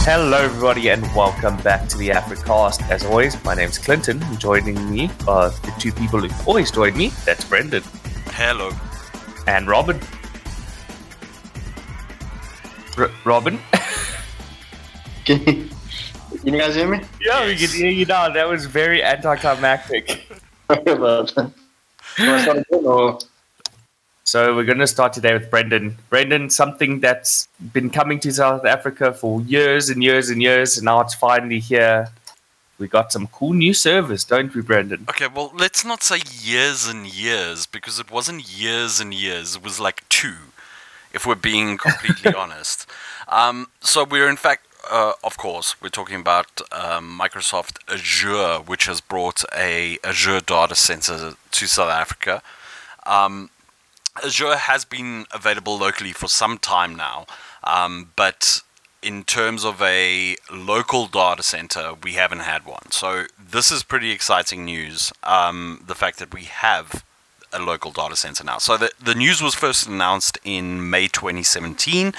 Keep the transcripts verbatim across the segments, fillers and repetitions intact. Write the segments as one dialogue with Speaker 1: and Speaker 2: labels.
Speaker 1: Hello, everybody, and welcome back to the Africast. As always, my name's Clinton. And joining me are the two people who always join me. That's Brendan.
Speaker 2: Hello.
Speaker 1: And Robin. R- Robin?
Speaker 3: Can you, can you guys hear me?
Speaker 1: Yeah, we can hear you now. That was very anticlimactic.
Speaker 3: Sorry about that. Do I start again, or-
Speaker 1: So we're going to start today with Brendan. Brendan, something that's been coming to South Africa for years and years and years, and now it's finally here. We got some cool new service, don't we, Brendan?
Speaker 2: Okay, well, let's not say years and years, because it wasn't years and years. It was like two, if we're being completely honest. Um, so we're, in fact, uh, of course, we're talking about um, Microsoft Azure, which has brought a Azure data center to South Africa. Um, Azure has been available locally for some time now, um, but in terms of a local data center, we haven't had one. So this is pretty exciting news, um, the fact that we have a local data center now. So the, the news was first announced in May twenty seventeen,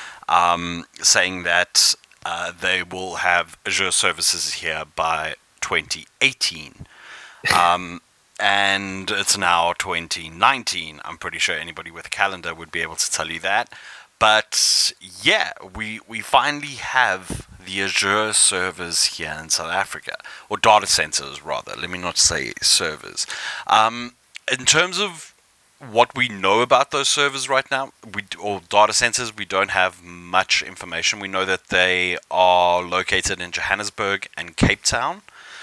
Speaker 2: um, saying that uh, they will have Azure services here by twenty eighteen. Um, And it's now twenty nineteen. I'm pretty sure anybody with a calendar would be able to tell you that. But yeah, we we finally have the Azure servers here in South Africa, or data centers rather. Let me not say servers. Um, in terms of what we know about those servers right now, we or data centers, we don't have much information. We know that they are located in Johannesburg and Cape Town,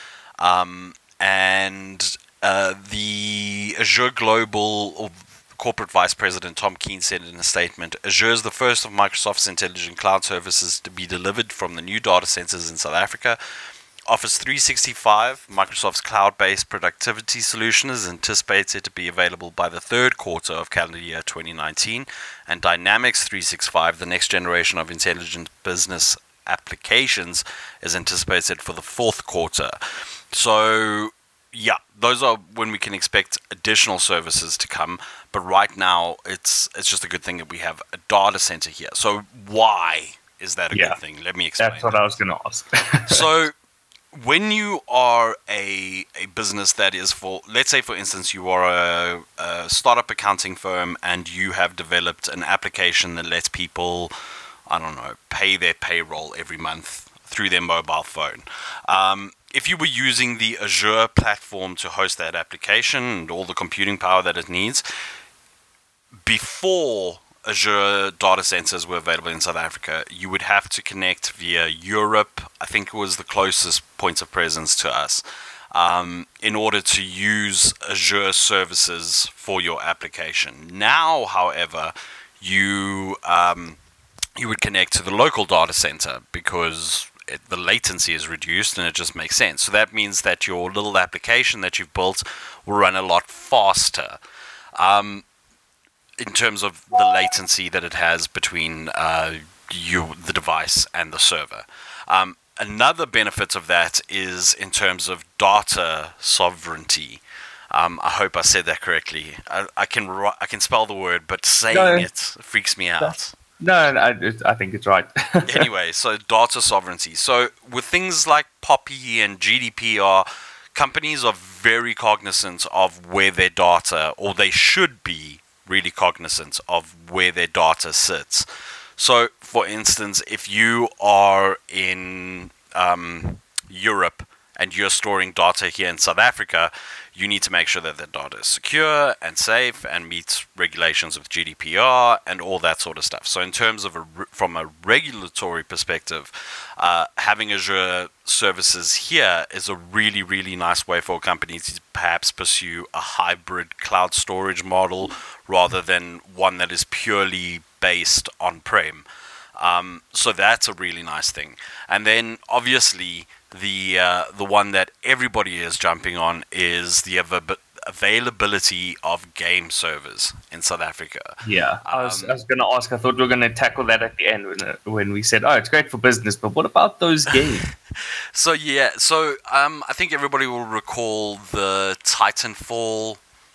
Speaker 2: um, and Uh, the Azure Global Corporate Vice President Tom Keene said in a statement, Azure is the first of Microsoft's intelligent cloud services to be delivered from the new data centers in South Africa. Office three sixty-five, Microsoft's cloud-based productivity solution, is anticipated to be available by the third quarter of calendar year twenty nineteen, and Dynamics three sixty-five, the next generation of intelligent business applications, is anticipated for the fourth quarter. So yeah, those are when we can expect additional services to come. But right now, it's it's just a good thing that we have a data center here. So why is that a
Speaker 1: Yeah,
Speaker 2: good thing? Let me explain.
Speaker 1: That's what
Speaker 2: that.
Speaker 1: I was going to ask.
Speaker 2: So when you are a a business that is for, let's say for instance, you are a, a startup accounting firm and you have developed an application that lets people, I don't know, pay their payroll every month through their mobile phone. Um, If you were using the Azure platform to host that application and all the computing power that it needs, before Azure data centers were available in South Africa, you would have to connect via Europe. I think it was the closest point of presence to us, um, in order to use Azure services for your application. Now, however, you um, you would connect to the local data center because It, the latency is reduced and it just makes sense. So that means that your little application that you've built will run a lot faster, um, in terms of the latency that it has between uh, you, the device, and the server. Um, another benefit of that is in terms of data sovereignty. Um, I hope I said that correctly. I, I can I can spell the word, but saying
Speaker 1: No.
Speaker 2: it freaks me out.
Speaker 1: No, I, I think it's right.
Speaker 2: Anyway, so data sovereignty. So with things like POPI and G D P R, companies are very cognizant of where their data, or they should be really cognizant of where their data sits. So, for instance, if you are in um, Europe and you're storing data here in South Africa, you need to make sure that that data is secure and safe and meets regulations of G D P R and all that sort of stuff. So in terms of a, from a regulatory perspective, uh, having Azure services here is a really, really nice way for companies to perhaps pursue a hybrid cloud storage model rather than one that is purely based on-prem. Um, so that's a really nice thing. And then obviously the uh, the one that everybody is jumping on is the av- availability of game servers in South Africa.
Speaker 1: Yeah, I was,
Speaker 2: Um,
Speaker 1: I was going to ask. I thought we were going to tackle that at the end when, uh, when we said, oh, it's great for business, but what about those games?
Speaker 2: So yeah, so um, I think everybody will recall the Titanfall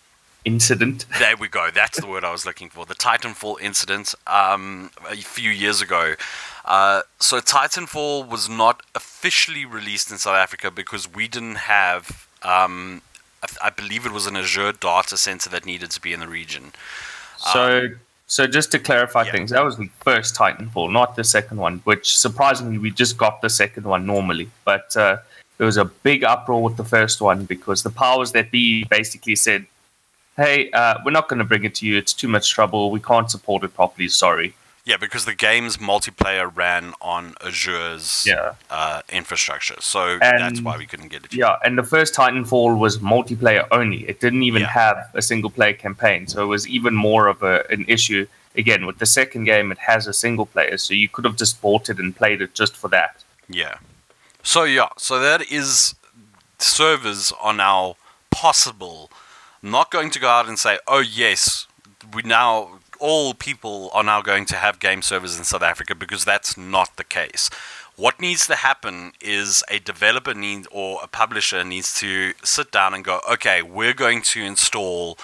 Speaker 1: incident.
Speaker 2: There we go. That's the word I was looking for. The Titanfall incident um, a few years ago. Uh, so Titanfall was not officially released in South Africa because we didn't have, um, I, th- I believe it was an Azure data center that needed to be in the region.
Speaker 1: So,
Speaker 2: Um,
Speaker 1: so just to clarify
Speaker 2: yeah.
Speaker 1: things, that was the first Titanfall, not the second one. Which surprisingly, we just got the second one normally, but uh, there was a big uproar with the first one because the powers that be basically said, "Hey, uh, we're not going to bring it to you. It's too much trouble. We can't support it properly. Sorry."
Speaker 2: Yeah, because the game's multiplayer ran on Azure's
Speaker 1: Yeah.
Speaker 2: uh, infrastructure, so
Speaker 1: And-
Speaker 2: that's why we couldn't get it.
Speaker 1: Yeah, and the first Titanfall was multiplayer only. It didn't even
Speaker 2: Yeah.
Speaker 1: have a single player campaign, so it was even more of a, an issue. Again, with the second game, it has a single player, so you could have just bought it and played it just for that.
Speaker 2: Yeah. So yeah, so that is servers are now possible. I'm not going to go out and say, oh yes, we now all people are now going to have game servers in South Africa, because that's not the case. What needs to happen is a developer need or a publisher needs to sit down and go, okay, we're going to install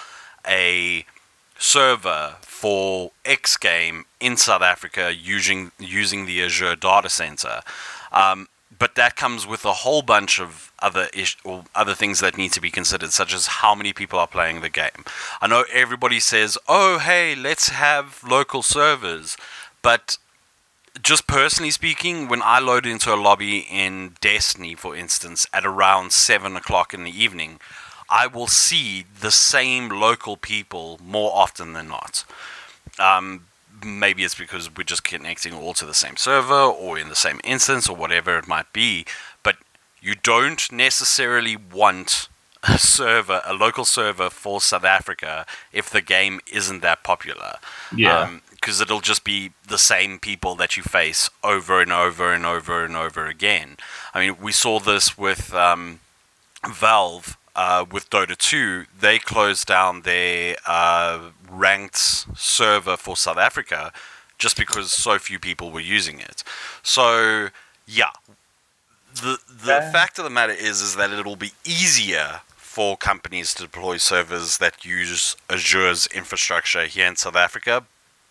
Speaker 2: a server for X game in South Africa using using the Azure data center. Um, but that comes with a whole bunch of other ish- or other things that need to be considered, such as how many people are playing the game. I know everybody says, "Oh, hey, let's have local servers," but just personally speaking, when I load into a lobby in Destiny, for instance, at around seven o'clock in the evening, I will see the same local people more often than not. Um, maybe it's because we're just connecting all to the same server or in the same instance or whatever it might be, but you don't necessarily want a server, a local server for South Africa if the game isn't that popular.
Speaker 1: Yeah.
Speaker 2: Because it'll just be the same people that you face over and over and over and over again. I mean, we saw this with um, Valve. Uh, with Dota two, they closed down their uh, ranked server for South Africa just because so few people were using it. So, yeah, the the
Speaker 1: Uh.
Speaker 2: fact of the matter is is that it'll be easier for companies to deploy servers that use Azure's infrastructure here in South Africa,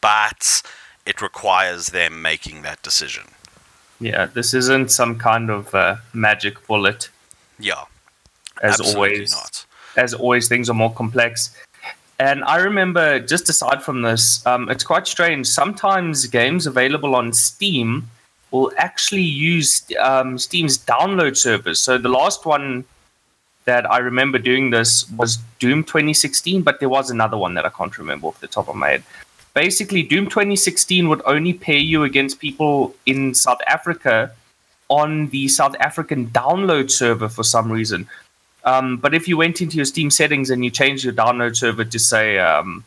Speaker 2: but it requires them making that decision.
Speaker 1: Yeah, this isn't some kind of uh, magic bullet.
Speaker 2: Yeah.
Speaker 1: As
Speaker 2: Absolutely
Speaker 1: always,
Speaker 2: not.
Speaker 1: as always, things are more complex. And I remember, just aside from this, um, it's quite strange. Sometimes games available on Steam will actually use um, Steam's download servers. So the last one that I remember doing this was Doom twenty sixteen, but there was another one that I can't remember off the top of my head. Basically, Doom twenty sixteen would only pair you against people in South Africa on the South African download server for some reason. Um, but if you went into your Steam settings and you changed your download server to say, um,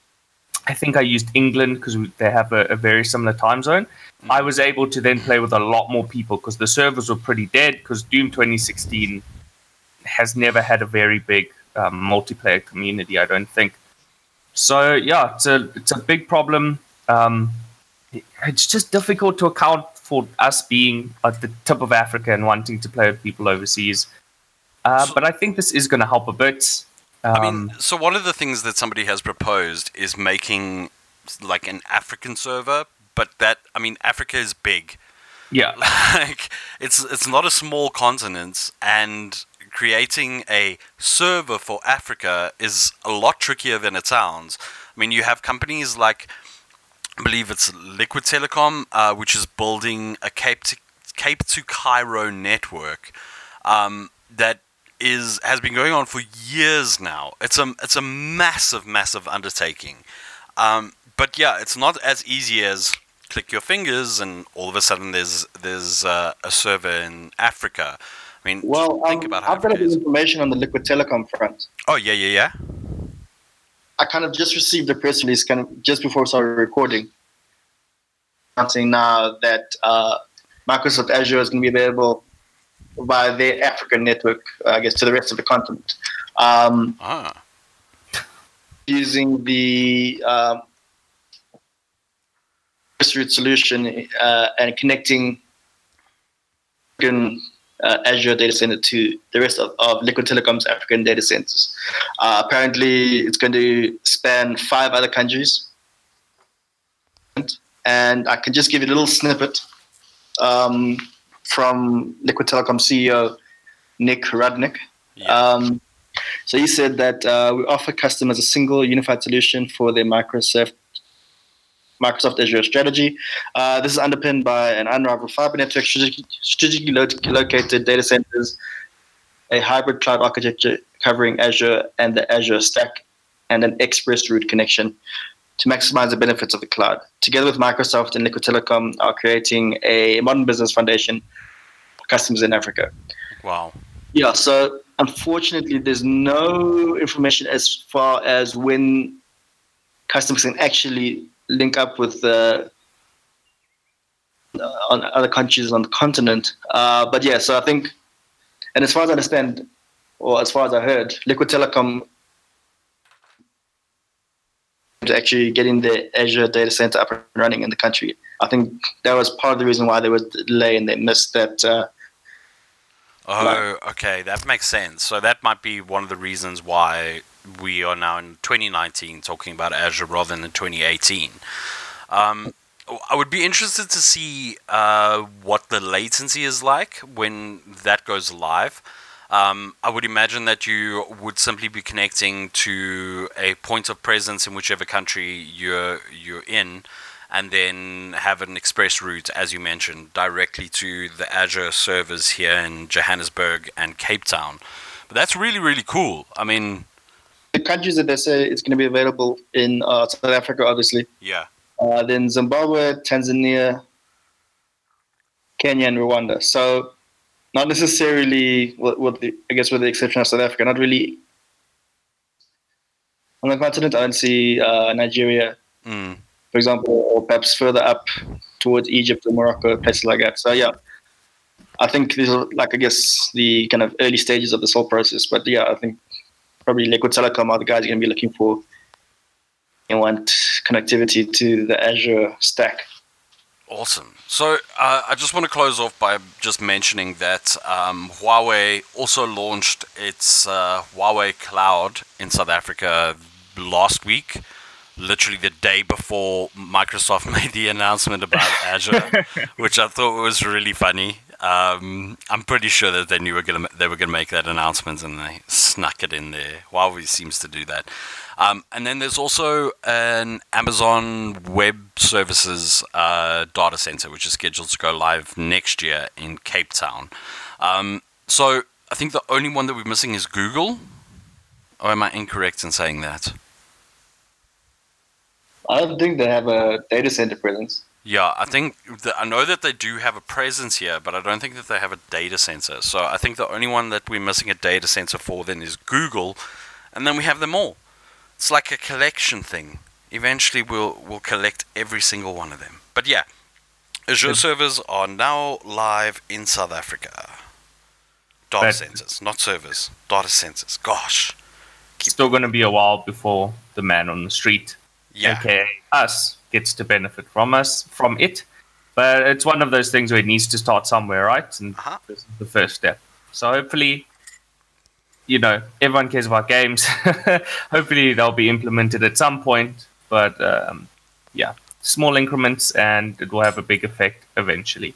Speaker 1: I think I used England because they have a, a very similar time zone, mm-hmm. I was able to then play with a lot more people because the servers were pretty dead because Doom twenty sixteen has never had a very big um, multiplayer community, I don't think. So, yeah, it's a, it's a big problem. Um, it's just difficult to account for us being at the tip of Africa and wanting to play with people overseas. Uh,
Speaker 2: So-
Speaker 1: but I think this is going to help a bit. Um,
Speaker 2: I mean, so one of the things that somebody has proposed is making like an African server, but that, I mean, Africa is big.
Speaker 1: yeah,
Speaker 2: Like, it's it's not a small continent, and creating a server for Africa is a lot trickier than it sounds. I mean, you have companies like, I believe it's Liquid Telecom, uh, which is building a Cape to, Cape to Cairo network um, that is has been going on for years now. It's a it's a massive, massive undertaking. Um, but yeah, it's not as easy as click your fingers and all of a sudden there's there's uh, a server in Africa. I mean,
Speaker 3: Well,
Speaker 2: just think
Speaker 3: um,
Speaker 2: about how
Speaker 3: I've got a
Speaker 2: Africa
Speaker 3: bit of
Speaker 2: is.
Speaker 3: information on the Liquid Telecom front.
Speaker 2: Oh yeah, yeah, yeah.
Speaker 3: I kind of just received a press release kind of just before we started recording, announcing now that uh, Microsoft Azure is going to be available via their African network, I guess, to the rest of the continent, um,
Speaker 2: Ah,
Speaker 3: using the um, route solution uh, and connecting African uh, Azure data center to the rest of, of Liquid Telecom's African data centers. Uh, apparently, it's going to span five other countries. And I can just give you a little snippet um, from Liquid Telecom C E O Nick Rudnick.
Speaker 2: Yeah.
Speaker 3: Um, so he said that uh, we offer customers a single unified solution for their Microsoft Microsoft Azure strategy. Uh, this is underpinned by an unrivaled fiber network, strategically located data centers, a hybrid cloud architecture covering Azure and the Azure stack, and an express route connection to maximize the benefits of the cloud. Together with Microsoft and Liquid Telecom are creating a modern business foundation for customers in Africa.
Speaker 2: Wow.
Speaker 3: Yeah, so unfortunately, there's no information as far as when customers can actually link up with uh, on other countries on the continent. Uh, but yeah, so I think, and as far as I understand, or as far as I heard, Liquid Telecom is actually getting the Azure data center up and running in the country. I think that was part of the reason why there was a delay and they missed that. Uh,
Speaker 2: oh, okay, that makes sense. So that might be one of the reasons why we are now in twenty nineteen talking about Azure rather than in twenty eighteen. Um, I would be interested to see uh, what the latency is like when that goes live. Um, I would imagine that you would simply be connecting to a point of presence in whichever country you're you're in, and then have an express route, as you mentioned, directly to the Azure servers here in Johannesburg and Cape Town. But that's really, really cool. I mean,
Speaker 3: the countries that they say it's going to be available in uh, South Africa, obviously.
Speaker 2: Yeah.
Speaker 3: Uh, then Zimbabwe, Tanzania, Kenya, and Rwanda. So not necessarily, with, with the, I guess with the exception of South Africa, not really on the continent. I don't see uh, Nigeria,
Speaker 2: mm.
Speaker 3: for example, or perhaps further up towards Egypt or Morocco, places like that. So yeah, I think these are like, I guess, the kind of early stages of this whole process. But yeah, I think probably Liquid Telecom are the guys going to be looking for and want connectivity to the Azure stack.
Speaker 2: Awesome. So uh, I just want to close off by just mentioning that um, Huawei also launched its uh, Huawei Cloud in South Africa last week, literally the day before Microsoft made the announcement about Azure, which I thought was really funny. Um, I'm pretty sure that they knew were gonna, they were going to make that announcement, and they snuck it in there. Huawei seems to do that. Um, and then there's also an Amazon Web Services uh, data center, which is scheduled to go live next year in Cape Town. Um, so I think the only one that we're missing is Google. Or am I incorrect in saying that?
Speaker 3: I don't think they have a data center presence.
Speaker 2: Yeah, I think that, I know that they do have a presence here, but I don't think that they have a data center. So I think the only one that we're missing a data center for then is Google, and then we have them all. It's like a collection thing. Eventually, we'll we'll collect every single one of them. But yeah, Azure servers are now live in South Africa. Data
Speaker 1: But-
Speaker 2: centers, not servers. Data centers. Gosh.
Speaker 1: It's still going to be a while before the man on the street,
Speaker 2: Yeah.
Speaker 1: aka us, gets to benefit from us from it. But it's one of those things where it needs to start somewhere, right? And
Speaker 2: Uh-huh.
Speaker 1: this is the first step. So hopefully, you know, everyone cares about games. Hopefully they'll be implemented at some point. But um, yeah, small increments, and it will have a big effect eventually.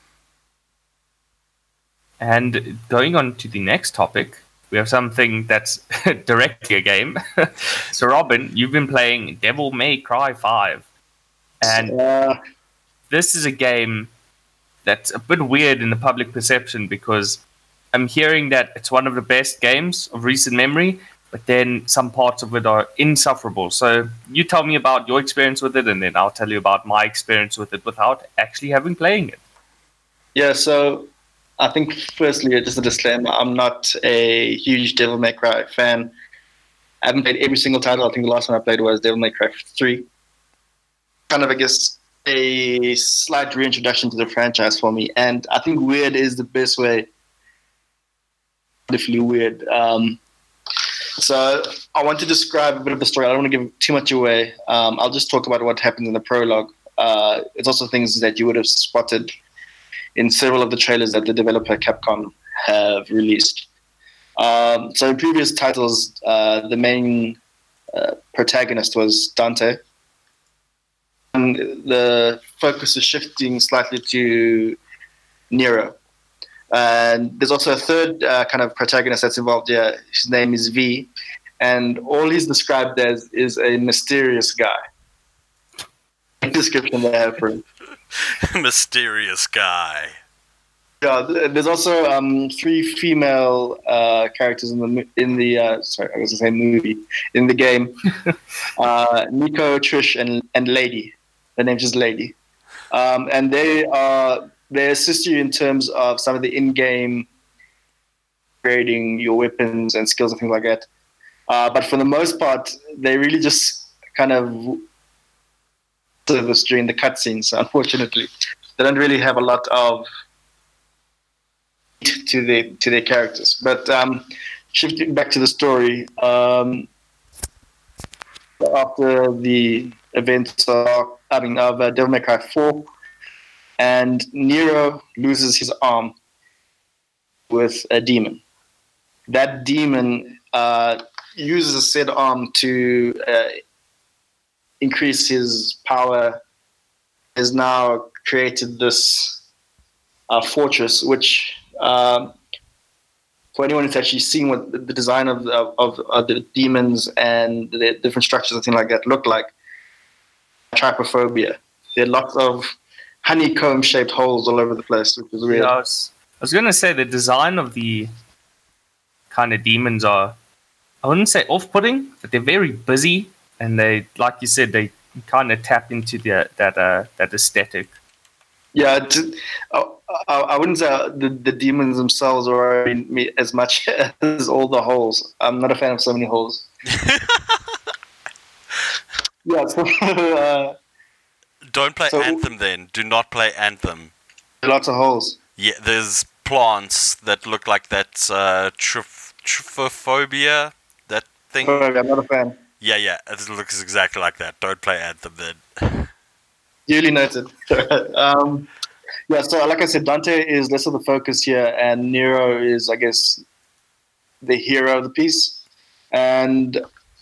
Speaker 1: And going on to the next topic, we have something that's directly a game. So Robin, you've been playing Devil May Cry five. And
Speaker 3: Uh,
Speaker 1: this is a game that's a bit weird in the public perception, because I'm hearing that it's one of the best games of recent memory, but then some parts of it are insufferable. So you tell me about your experience with it, and then I'll tell you about my experience with it without actually having playing it.
Speaker 3: yeah, so I think firstly, just a disclaimer, I'm not a huge Devil May Cry fan. I haven't played every single title. I think the last one I played was Devil May Cry three. Kind of, I guess, a slight reintroduction to the franchise for me. And I think weird is the best way. Definitely weird. Um, so I want to describe a bit of the story. I don't want to give too much away. Um, I'll just talk about what happened in the prologue. Uh, it's also things that you would have spotted in several of the trailers that the developer Capcom have released. Um, so in previous titles, uh, the main uh, protagonist was Dante. And the focus is shifting slightly to Nero. And there's also a third uh, kind of protagonist that's involved here. His name is V. And all he's described as is a mysterious guy. Description they have for him.
Speaker 2: Mysterious guy.
Speaker 3: Yeah, there's also um, three female uh, characters in the in the uh, sorry, I was going to say movie in the game. uh, Nico, Trish, and and Lady. Their name's just Lady, um, and they are they assist you in terms of some of the in-game grading your weapons and skills and things like that. Uh, but for the most part, they really just kind of service during the cutscenes. Unfortunately, they don't really have a lot of to the to their characters. But um, shifting back to the story, um, after the events of I mean of uh, Devil May Cry four, and Nero loses his arm with a demon. That demon uh, uses said arm to uh, increase his power. Has now created this uh, fortress, which um, for anyone who's actually seen what the design of, of, of the demons and the different structures and things like that look like, trypophobia. There are lots of honeycomb-shaped holes all over the place, which is weird.
Speaker 1: Yeah, I was, I was going to say the design of the kind of demons are, I wouldn't say off-putting, but they're very busy, and they, like you said, they kind of tap into the, that uh, that aesthetic.
Speaker 3: Yeah, t- I, I, I wouldn't say the, the demons themselves are me as much as all the holes. I'm not a fan of so many holes. yeah, so, uh,
Speaker 2: Don't play
Speaker 3: so,
Speaker 2: Anthem then. Do not play Anthem.
Speaker 3: Lots of holes.
Speaker 2: Yeah, there's plants that look like that uh, tryph- trypophobia, that thing.
Speaker 3: Oh, I'm not a fan.
Speaker 2: Yeah, yeah, it looks exactly like that. Don't play Anthem then.
Speaker 3: Duly noted. um, yeah, so like I said, Dante is less of the focus here, and Nero is, I guess, the hero of the piece. And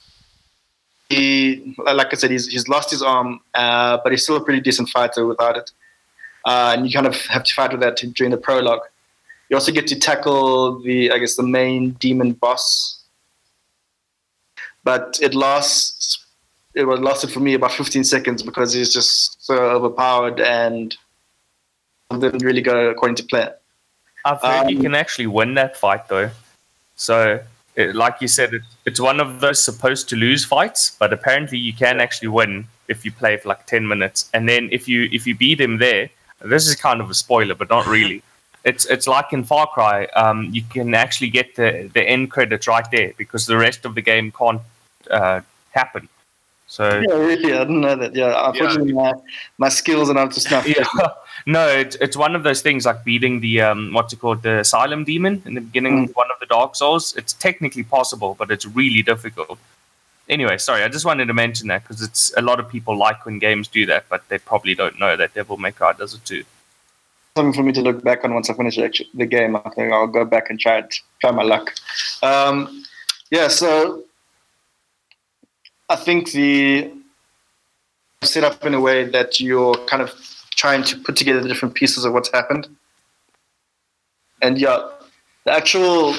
Speaker 3: he, like I said, he's he's lost his arm, uh, but he's still a pretty decent fighter without it. Uh, and you kind of have to fight with that during the prologue. You also get to tackle the, I guess, the main demon boss. But it lasts, it was lasted for me about fifteen seconds because he's just so overpowered and didn't really go according to plan.
Speaker 1: I've heard
Speaker 3: Um,
Speaker 1: you can actually win that fight, though. So, it, like you said, it, it's one of those supposed to lose fights, but apparently you can actually win if you play for like ten minutes. And then if you if you beat him there, this is kind of a spoiler, but not really. It's it's like in Far Cry, um, you can actually get the, the end credits right there because the rest of the game can't uh, happen. So
Speaker 3: Yeah, really, I didn't know that. Yeah, unfortunately, my, my skills are not to snuff.
Speaker 1: yeah, no, it's it's one of those things like beating the um, what's it called, the Asylum Demon in the beginning
Speaker 3: Mm.
Speaker 1: of one of the Dark Souls. It's technically possible, but it's really difficult. Anyway, sorry, I just wanted to mention that because it's a lot of people like when games do that, but they probably don't know that Devil May Cry does it too.
Speaker 3: Something for me to look back on once I finish actually the game. I think I'll go back and try it, try my luck. Um, yeah, so I think the set up in a way that you're kind of trying to put together the different pieces of what's happened. And yeah, the actual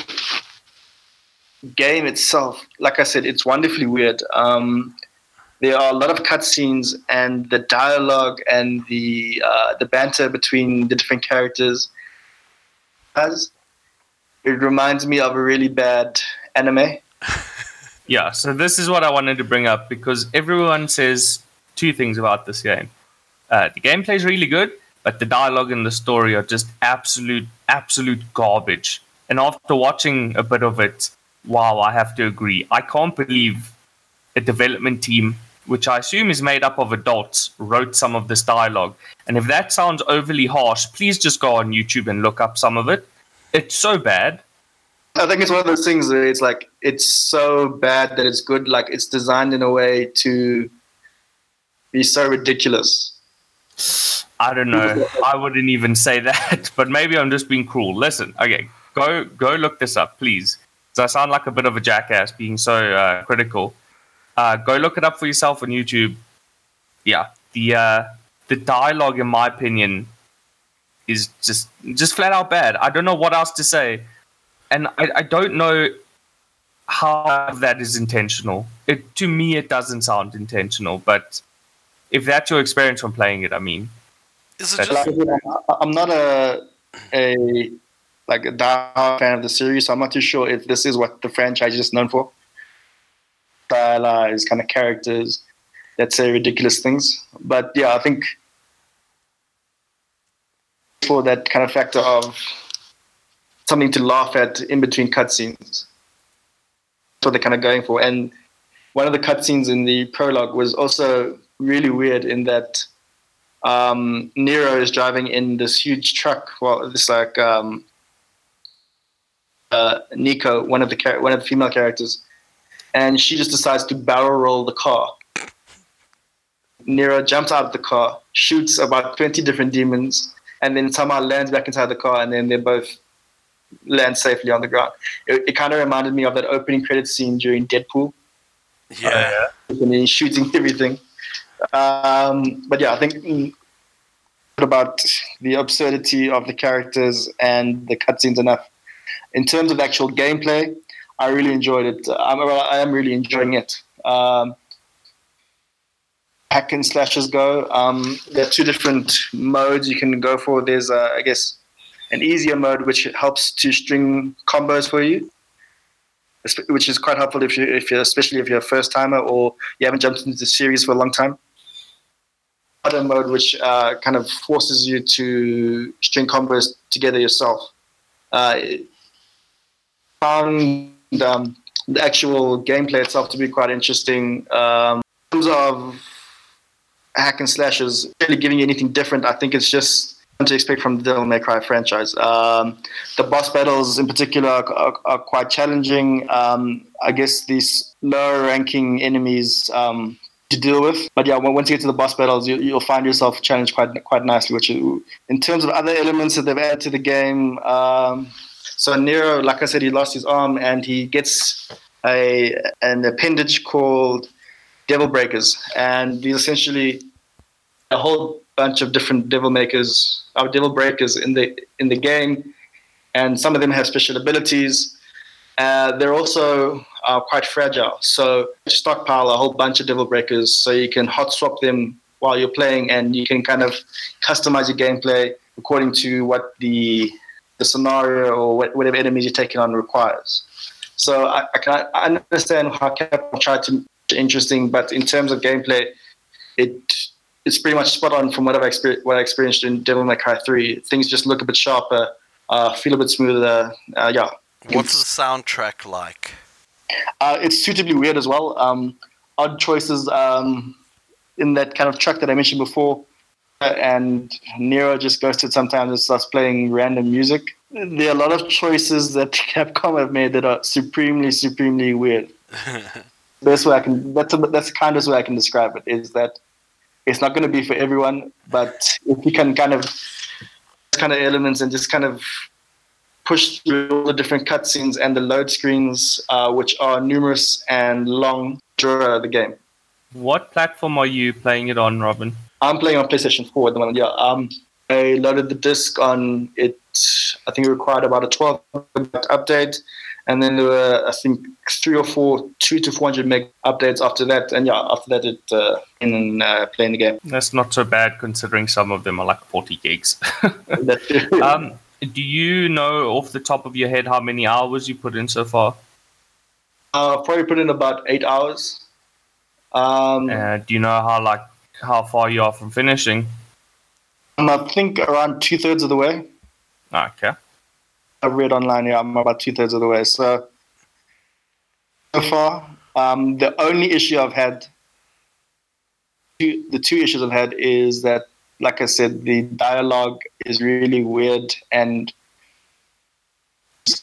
Speaker 3: game itself, like I said, it's wonderfully weird. Um, there are a lot of cutscenes, and the dialogue and the uh, the banter between the different characters. As it reminds me of a really bad anime.
Speaker 1: Yeah, so this is what I wanted to bring up because everyone says two things about this game. Uh, the gameplay is really good, but the dialogue and the story are just absolute, absolute garbage. And after watching a bit of it, wow, I have to agree. I can't believe a development team, which I assume is made up of adults, wrote some of this dialogue. And if that sounds overly harsh, please just go on YouTube and look up some of it. It's so bad.
Speaker 3: I think it's one of those things where it's like it's so bad that it's good. Like it's designed in a way to be so ridiculous.
Speaker 1: I don't know. I wouldn't even say that, but maybe I'm just being cruel. Listen, okay, go go look this up, please. So I sound like a bit of a jackass being so uh, critical. Uh, go look it up for yourself on YouTube. Yeah, the uh, the dialogue, in my opinion, is just just flat out bad. I don't know what else to say, and I, I don't know how that is intentional. It to me, it doesn't sound intentional, but if that's your experience from playing it, I mean.
Speaker 2: Is it
Speaker 1: That's-
Speaker 2: just
Speaker 3: Like, I'm not a a like a die fan of the series, so I'm not too sure if this is what the franchise is known for. Stylized kind of characters that say ridiculous things, but yeah, I think for that kind of factor of something to laugh at in between cutscenes, that's what they're kind of going for. And one of the cutscenes in the prologue was also really weird in that um, Nero is driving in this huge truck. Well, this like um, uh, Nico, one of the char- one of the female characters, and she just decides to barrel roll the car. Nero jumps out of the car, shoots about twenty different demons, and then somehow lands back inside the car, and then they both land safely on the ground. It, it kind of reminded me of that opening credit scene during Deadpool,
Speaker 2: yeah?
Speaker 3: when he's shooting everything. Um, but yeah, I think mm, about the absurdity of the characters and the cutscenes enough. In terms of actual gameplay, I really enjoyed it. I'm, I am really enjoying it. Um, hack and slashes go. Um, there are two different modes you can go for. There's, uh, I guess, an easier mode which helps to string combos for you, which is quite helpful if you, if you're, especially if you're a first timer or you haven't jumped into the series for a long time. Other mode which uh, kind of forces you to string combos together yourself. Uh, found um, the actual gameplay itself to be quite interesting. Um, in terms of hack and slashes, really giving you anything different, I think it's just what to expect from the Devil May Cry franchise. Um, the boss battles in particular are, are, are quite challenging. Um, I guess these lower ranking enemies um, to deal with. But yeah, once you get to the boss battles, you, you'll find yourself challenged quite quite nicely. Which, is, in terms of other elements that they've added to the game, um, so Nero, like I said, he lost his arm and he gets a an appendage called Devil Breakers, and these essentially a whole bunch of different devil makers, or devil breakers in the in the game, and some of them have special abilities. Uh, they're also uh, quite fragile, so stockpile a whole bunch of devil breakers so you can hot swap them while you're playing, and you can kind of customize your gameplay according to what the the scenario or whatever enemies you're taking on requires. So I, I can I understand how Capcom tried to make it interesting, but in terms of gameplay, it it's pretty much spot on from what I've experienced, what I experienced in Devil May Cry three. Things just look a bit sharper, uh, feel a bit smoother. Uh, yeah.
Speaker 2: What's the soundtrack like?
Speaker 3: Uh, it's suitably weird as well. Um, odd choices um, in that kind of track that I mentioned before. And Nero just goes to it sometimes and starts playing random music. There are a lot of choices that Capcom have made that are supremely, supremely weird. That's way I can. That's a, that's the kindest way I can describe it. Is that it's not going to be for everyone, but if you can kind of kind of elements and just kind of push through all the different cutscenes and the load screens, uh, which are numerous and long, draw the game.
Speaker 1: What platform are you playing it on, Robin?
Speaker 3: I'm playing on PlayStation four at the moment. Yeah, um, I loaded the disc on it. I think it required about a twelve update, and then there were I think three or four, two to four hundred meg updates after that. And yeah, after that, it uh, in and uh, playing the game.
Speaker 1: That's not so bad considering some of them are like forty gigs.
Speaker 3: That's it.
Speaker 1: um, do you know off the top of your head how many hours you put in so far?
Speaker 3: Uh, probably put in about eight hours. Um,
Speaker 1: Uh, do you know how like how far you are from finishing?
Speaker 3: I think around two thirds of the way.
Speaker 1: Okay.
Speaker 3: I've read online, yeah, I'm about two thirds of the way. So, so far, um, the only issue I've had, the two issues I've had is that, like I said, the dialogue is really weird and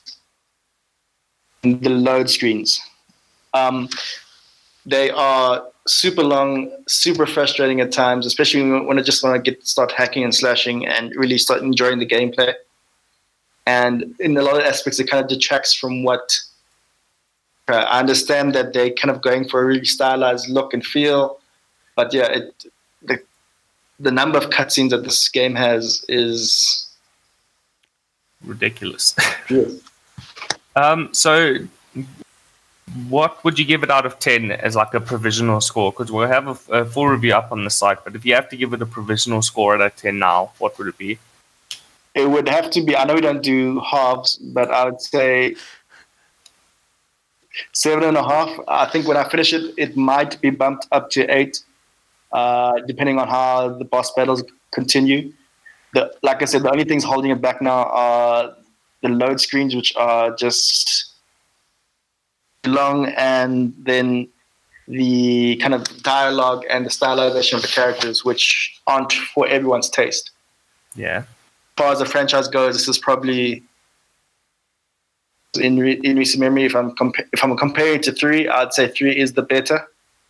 Speaker 3: the load screens. Um, they are super long, super frustrating at times, especially when I just want to get start hacking and slashing and really start enjoying the gameplay. And in a lot of aspects, it kind of detracts from what uh, I understand that they're kind of going for a really stylized look and feel. But yeah, it, the the number of cutscenes that this game has is
Speaker 1: ridiculous.
Speaker 3: Yes.
Speaker 1: um, so, what would you give it out of ten as like a provisional score? Because we'll have a, a full review up on the site. But if you have to give it a provisional score out of ten now, what would it be?
Speaker 3: It would have to be, I know we don't do halves, but I would say seven and a half. I think when I finish it, it might be bumped up to eight, uh, depending on how the boss battles continue. The, like I said, the only things holding it back now are the load screens, which are just long, and then the kind of dialogue and the stylization of the characters, which aren't for everyone's taste.
Speaker 1: Yeah.
Speaker 3: As far as the franchise goes, this is probably in re- in recent memory. If I'm compa- if I'm comparing to three, I'd say three is the better.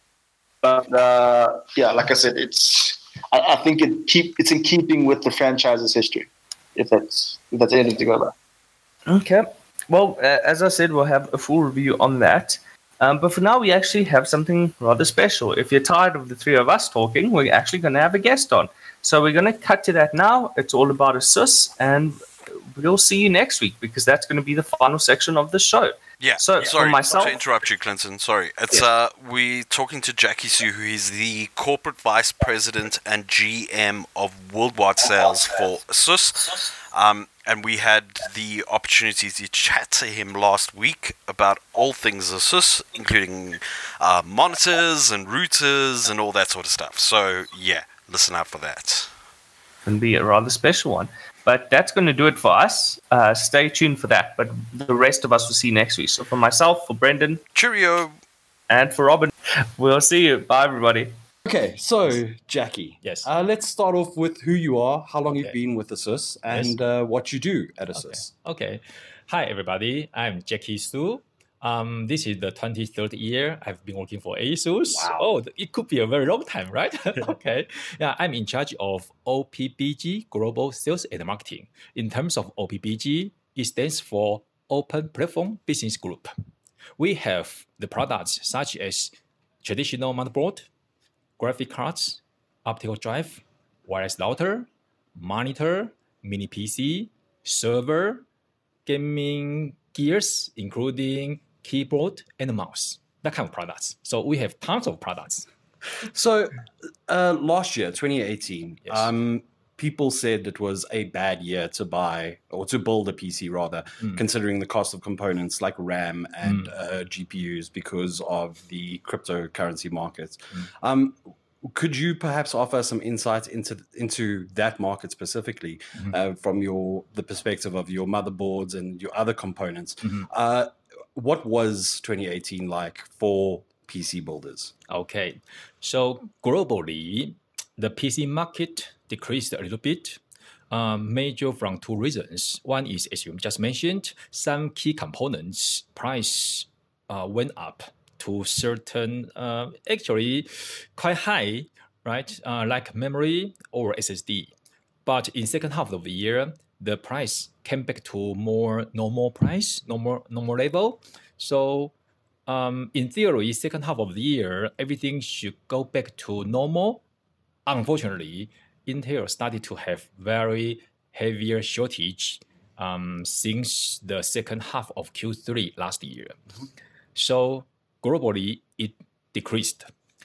Speaker 3: But uh, yeah, like I said, it's I, I think it keep it's in keeping with the franchise's history. If that's if that's anything to go by.
Speaker 1: Okay. Well, uh, as I said, we'll have a full review on that. Um, but for now, we actually have something rather special. If you're tired of the three of us talking, we're actually going to have a guest on. So we're going to cut to that now. It's all about ASUS, and we'll see you next week because that's going to be the final section of the show.
Speaker 2: Yeah.
Speaker 1: So
Speaker 2: sorry
Speaker 1: for myself,
Speaker 2: to interrupt you, Clinton. Sorry. It's
Speaker 1: yeah.
Speaker 2: uh, we're talking to Jackie Sue, who is the corporate vice president and G M of worldwide sales for ASUS. Um, and we had the opportunity to chat to him last week about all things ASUS, including uh, monitors and routers and all that sort of stuff. So yeah, listen out for that.
Speaker 1: Going to be a rather special one. But that's going to do it for us. Uh, stay tuned for that. But the rest of us will see you next week. So for myself, for Brendan,
Speaker 2: cheerio,
Speaker 1: and for Robin, we'll see you. Bye, everybody.
Speaker 4: Okay, so Jackie,
Speaker 5: yes,
Speaker 4: uh, let's start off with who you are, how long
Speaker 5: okay.
Speaker 4: you've been with ASUS, and
Speaker 5: yes.
Speaker 4: uh, what you do at ASUS.
Speaker 5: Okay. okay, hi everybody. I'm Jackie Su. Um, this is the twenty-third year I've been working for ASUS.
Speaker 4: Wow.
Speaker 5: Oh, it could be a very long time, right? Okay. Yeah, I'm in charge of O P B G, Global Sales and Marketing. In terms of O P B G, it stands for Open Platform Business Group. We have the products such as traditional motherboard, graphic cards, optical drive, wireless router, monitor, mini P C, server, gaming gears, including keyboard and mouse, that kind of products. So we have tons of products.
Speaker 4: So uh, last year, twenty eighteen,
Speaker 5: yes.
Speaker 4: um, people said it was a bad year to buy or to build a P C rather, mm. considering the cost of components like RAM and mm. uh, G P Us because of the cryptocurrency markets. Mm. Um, could you perhaps offer some insight into into that market specifically, mm-hmm. uh, from your the perspective of your motherboards and your other components? Mm-hmm. Uh, what was twenty eighteen like for P C builders?
Speaker 5: Okay, so globally, the P C market decreased a little bit, um, major from two reasons. One is, as you just mentioned, some key components price uh, went up to certain, uh, actually quite high, right? Uh, like memory or S S D. But in second half of the year, the price came back to more normal price, normal normal level. So um, in theory, second half of the year, everything should go back to normal. Unfortunately, Intel started to have very heavier shortage um, since the second half of Q three last year. Mm-hmm. So globally, it decreased.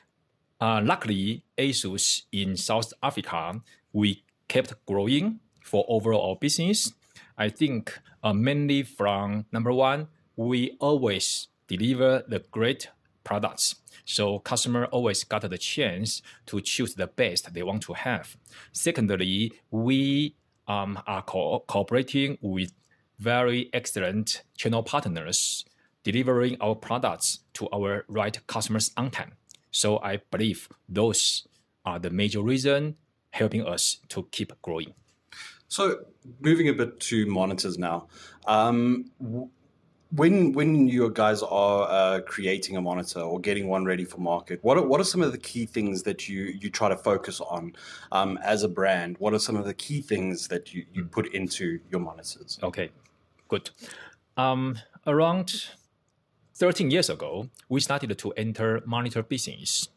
Speaker 5: Uh, luckily, ASUS in South Africa, we kept growing for overall business. I think uh, mainly from, number one, we always deliver the great products. So customer always got the chance to choose the best they want to have. Secondly, we um, are co- cooperating with very excellent channel partners, delivering our products to our right customers on time. So I believe those are the major reason helping us to keep growing.
Speaker 4: So moving a bit to monitors now, um, w- when when you guys are uh, creating a monitor or getting one ready for market, what are, what are some of the key things that you you try to focus on um, as a brand? What are some of the key things that you, you put into your monitors?
Speaker 5: Okay, good. Um, around thirteen years ago, we started to enter monitor business.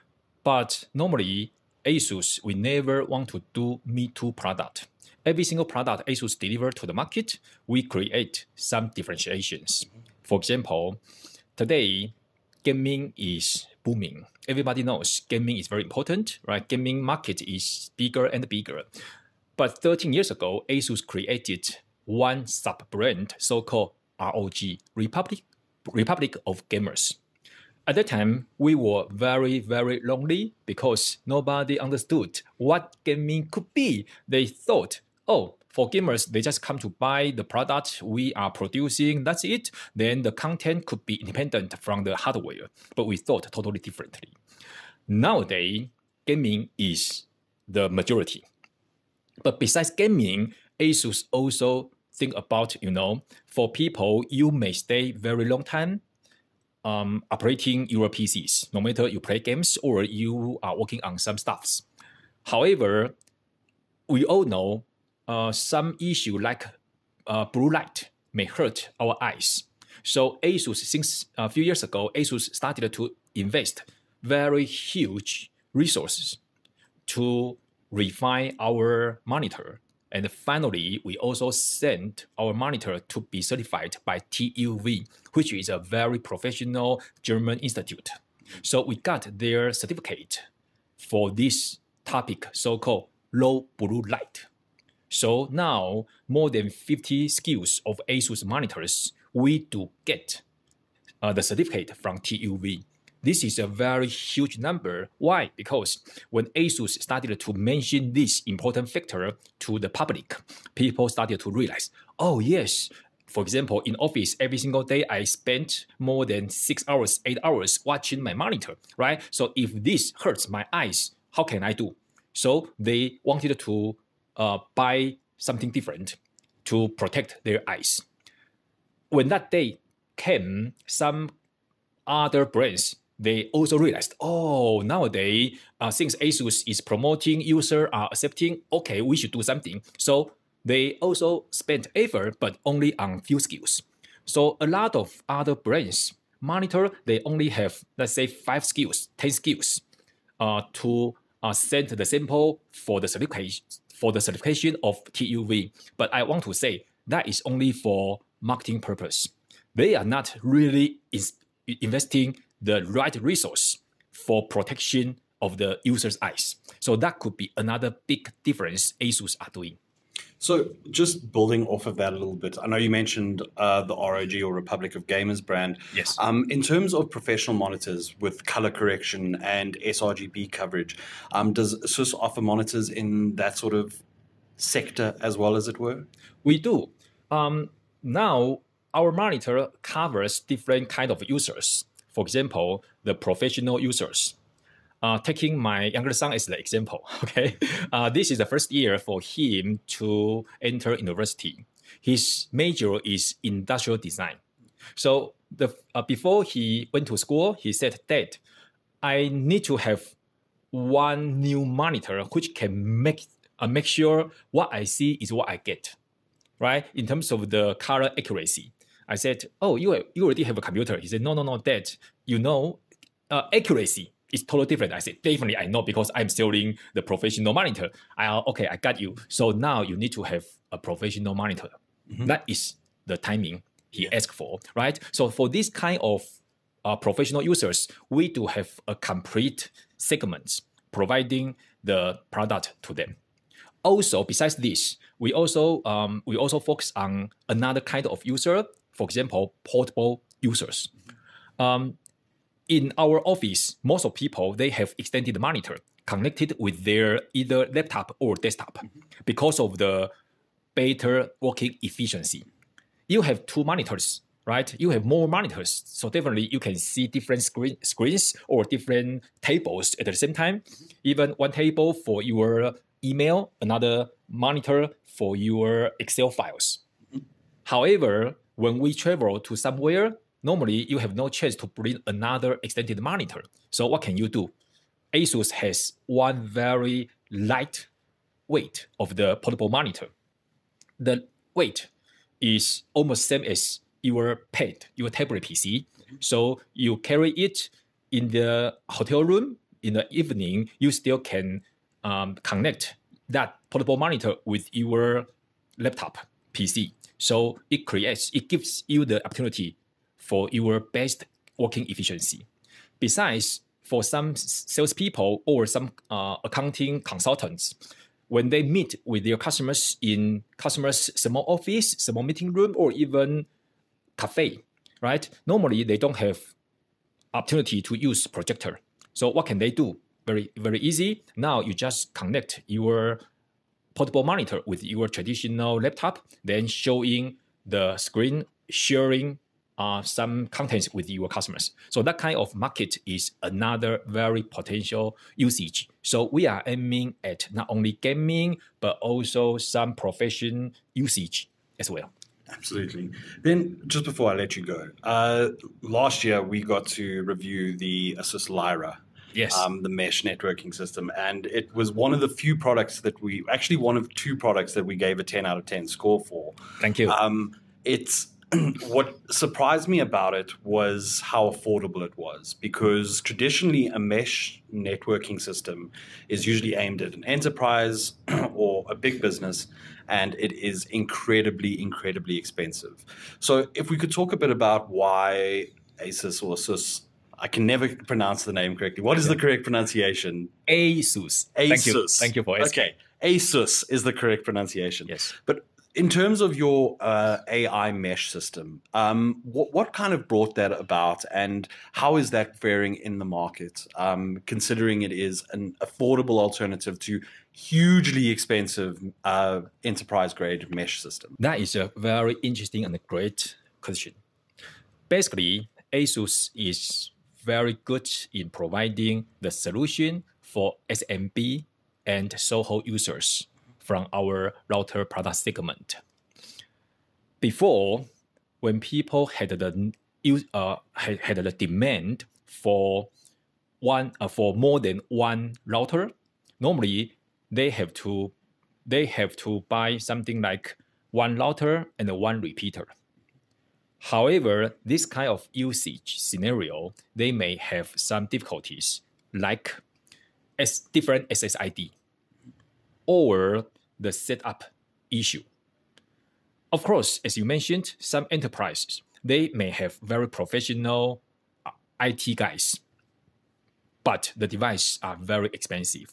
Speaker 5: But normally, ASUS, we never want to do Me Too product. Every single product ASUS deliver to the market, we create some differentiations. For example, today, gaming is booming. Everybody knows gaming is very important, right? Gaming market is bigger and bigger. But thirteen years ago, ASUS created one sub-brand, so-called R O G, Republic, Republic of Gamers. At that time, we were very, very lonely because nobody understood what gaming could be. They thought, oh, for gamers, they just come to buy the product we are producing, that's it. Then the content could be independent from the hardware. But we thought totally differently. Nowadays, gaming is the majority. But besides gaming, ASUS also think about, you know, for people, you may stay very long time um, operating your P Cs, no matter you play games or you are working on some stuffs. However, we all know uh, some issue like uh, blue light may hurt our eyes. So ASUS, since a few years ago, ASUS started to invest very huge resources to refine our monitor. And finally, we also sent our monitor to be certified by T U V, which is a very professional German institute. So we got their certificate for this topic, so-called low blue light. So now, more than fifty S K Us of ASUS monitors, we do get uh, the certificate from T U V. This is a very huge number. Why? Because when ASUS started to mention this important factor to the public, people started to realize, oh yes, for example, in office, every single day I spent more than six hours, eight hours watching my monitor, right? So if this hurts my eyes, how can I do? So they wanted to uh, buy something different to protect their eyes. When that day came, some other brands, they also realized, oh, nowadays, uh, since ASUS is promoting, users are accepting, okay, we should do something. So they also spent effort, but only on few S K Us. So a lot of other brands monitor, they only have, let's say, five S K Us, ten S K Us uh, to uh, send the sample for the certification for the certification of T U V. But I want to say that is only for marketing purpose. They are not really is investing the right resource for protection of the user's eyes. So that could be another big difference ASUS are doing.
Speaker 4: So just building off of that a little bit, I know you mentioned uh, the R O G or Republic of Gamers brand.
Speaker 5: Yes.
Speaker 4: Um, in terms of professional monitors with color correction and sRGB coverage, um, does ASUS offer monitors in that sort of sector as well, as it were?
Speaker 5: We do. Um, now, our monitor covers different kind of users. For example, the professional users. Uh, taking my younger son as the example, okay? Uh, this is the first year for him to enter university. His major is industrial design. So the, uh, before he went to school, he said, Dad, I need to have one new monitor which can make, uh, make sure what I see is what I get, right? In terms of the color accuracy. I said, oh, you, you already have a computer. He said, no, no, no, Dad, you know, uh, accuracy is totally different. I said, definitely I know because I'm selling the professional monitor. I, okay, I got you. So now you need to have a professional monitor. Mm-hmm. That is the timing he asked for, right? So for this kind of uh, professional users, we do have a complete segment providing the product to them. Also, besides this, we also um, we also focus on another kind of user. For example, portable users. Um, in our office, most of people, they have extended monitor connected with their either laptop or desktop mm-hmm. because of the better working efficiency. You have two monitors, right? You have more monitors. So definitely you can see different screen, screens or different tables at the same time. Mm-hmm. Even one table for your email, another monitor for your Excel files. Mm-hmm. However, when we travel to somewhere, normally you have no chance to bring another extended monitor. So what can you do? ASUS has one very light weight of the portable monitor. The weight is almost same as your pad, your tablet P C. So you carry it in the hotel room in the evening, you still can um, connect that portable monitor with your laptop P C. So it creates, it gives you the opportunity for your best working efficiency. Besides, for some salespeople or some uh, accounting consultants, when they meet with their customers in customers' small office, small meeting room, or even cafe, right? Normally, they don't have opportunity to use projector. So what can they do? Very, very easy. Now you just connect your portable monitor with your traditional laptop, then showing the screen, sharing uh, some contents with your customers. So that kind of market is another very potential usage. So we are aiming at not only gaming, but also some profession usage as well.
Speaker 4: Absolutely. Then, just before I let you go, uh, last year we got to review the Asus Lyra,
Speaker 5: yes,
Speaker 4: um, the mesh networking system, and it was one of the few products that we actually one of two products that we gave a ten out of ten score for.
Speaker 5: Thank you.
Speaker 4: Um, it's what surprised me about it was how affordable it was, because traditionally a mesh networking system is usually aimed at an enterprise or a big business, and it is incredibly, incredibly expensive. So if we could talk a bit about why Asus or Asus, I can never pronounce the name correctly. What is the correct pronunciation?
Speaker 5: ASUS.
Speaker 4: ASUS.
Speaker 5: Thank you. Thank you for asking.
Speaker 4: Okay, ASUS is the correct pronunciation.
Speaker 5: Yes.
Speaker 4: But in terms of your uh, A I mesh system, um, what, what kind of brought that about, and how is that faring in the market, um, considering it is an affordable alternative to hugely expensive uh, enterprise-grade mesh system?
Speaker 5: That is a very interesting and great question. Basically, ASUS is very good in providing the solution for S M B and SOHO users from our router product segment. Before, when people had the uh, had, had the demand for one uh, for more than one router, normally they have to they have to buy something like one router and one repeater. However, this kind of usage scenario, they may have some difficulties, like as different S S I D or the setup issue. Of course, as you mentioned, some enterprises, they may have very professional I T guys, but the devices are very expensive.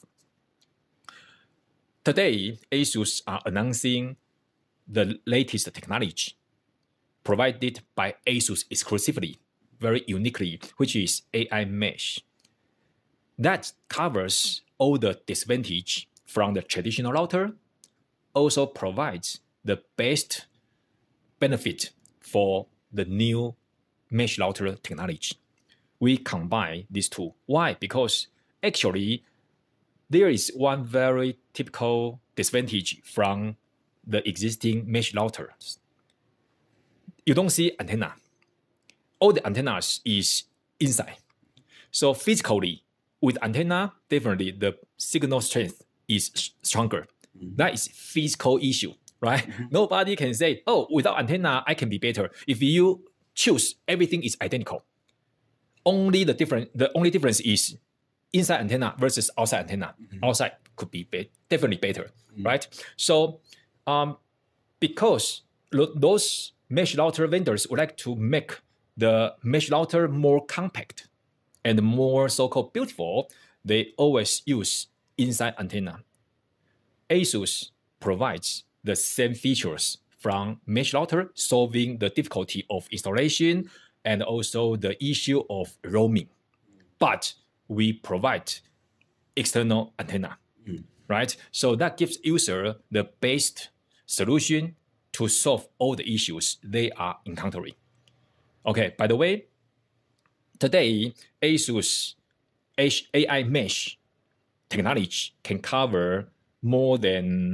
Speaker 5: Today, ASUS are announcing the latest technology provided by ASUS exclusively, very uniquely, which is A I Mesh. That covers all the disadvantage from the traditional router, also provides the best benefit for the new mesh router technology. We combine these two. Why? Because actually, there is one very typical disadvantage from the existing mesh routers. You don't see antenna. All the antennas is inside. So physically, with antenna, definitely the signal strength is stronger. Mm-hmm. That is physical issue, right? Mm-hmm. Nobody can say, oh, without antenna, I can be better. If you choose, everything is identical. Only the different, the only difference is inside antenna versus outside antenna. Mm-hmm. Outside could be, be definitely better, mm-hmm. right? So, um, because lo- those mesh router vendors would like to make the mesh router more compact and more so-called beautiful, they always use inside antenna. ASUS provides the same features from mesh router, solving the difficulty of installation and also the issue of roaming. But we provide external antenna, mm. right? So that gives user the best solution to solve all the issues they are encountering. Okay, by the way, today, ASUS A I Mesh technology can cover more than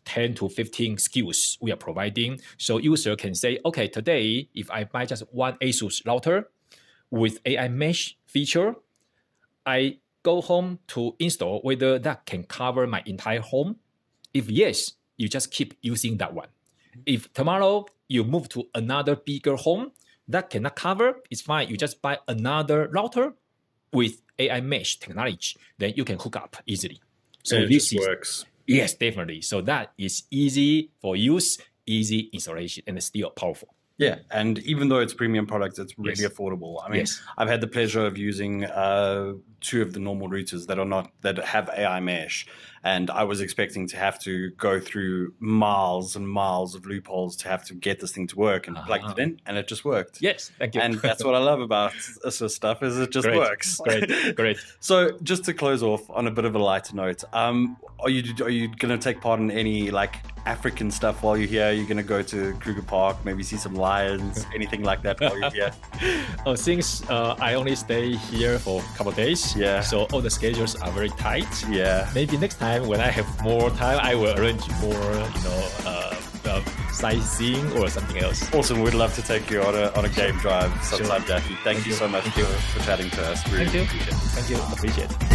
Speaker 5: ten to fifteen S K Us we are providing. So user can say, okay, today, if I buy just one ASUS router with A I mesh feature, I go home to install whether that can cover my entire home. If yes, you just keep using that one. If tomorrow you move to another bigger home that cannot cover, it's fine. You just buy another router with A I mesh technology, then you can hook up easily. So
Speaker 4: and it
Speaker 5: this
Speaker 4: just
Speaker 5: is,
Speaker 4: works.
Speaker 5: Yes, definitely. So that is easy for use, easy installation, and still powerful.
Speaker 4: Yeah, and even though it's premium products, it's really
Speaker 5: Yes.
Speaker 4: affordable. I mean,
Speaker 5: Yes.
Speaker 4: I've had the pleasure of using uh, two of the normal routers that are not that have A I mesh, and I was expecting to have to go through miles and miles of loopholes to have to get this thing to work, and
Speaker 5: Uh-huh.
Speaker 4: plugged it in, and it just worked.
Speaker 5: Yes, thank you.
Speaker 4: And that's what I love about Asus stuff is it just
Speaker 5: Great,
Speaker 4: works.
Speaker 5: great, great.
Speaker 4: So just to close off on a bit of a lighter note, um, are you are you going to take part in any like African stuff while you're here? You're going to go to Kruger Park, maybe see some lions, anything like that while you're here?
Speaker 5: Oh, since uh, I only stay here for a couple of days,
Speaker 4: Yeah.
Speaker 5: so all the schedules are very tight.
Speaker 4: Yeah.
Speaker 5: Maybe next time when I have more time, I will arrange more, you know, uh, uh, sightseeing or something else.
Speaker 4: Awesome. We'd love to take you on a on a game drive sometime,
Speaker 5: Sure.
Speaker 4: Jackie. Thank,
Speaker 5: Thank
Speaker 4: you
Speaker 5: you.
Speaker 4: so much
Speaker 5: Thank
Speaker 4: for,
Speaker 5: you.
Speaker 4: for chatting to us. Really
Speaker 5: Thank you.
Speaker 4: appreciate it.
Speaker 5: Thank you. Appreciate it.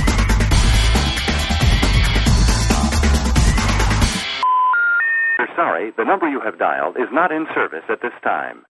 Speaker 6: We're sorry, the number you have dialed is not in service at this time.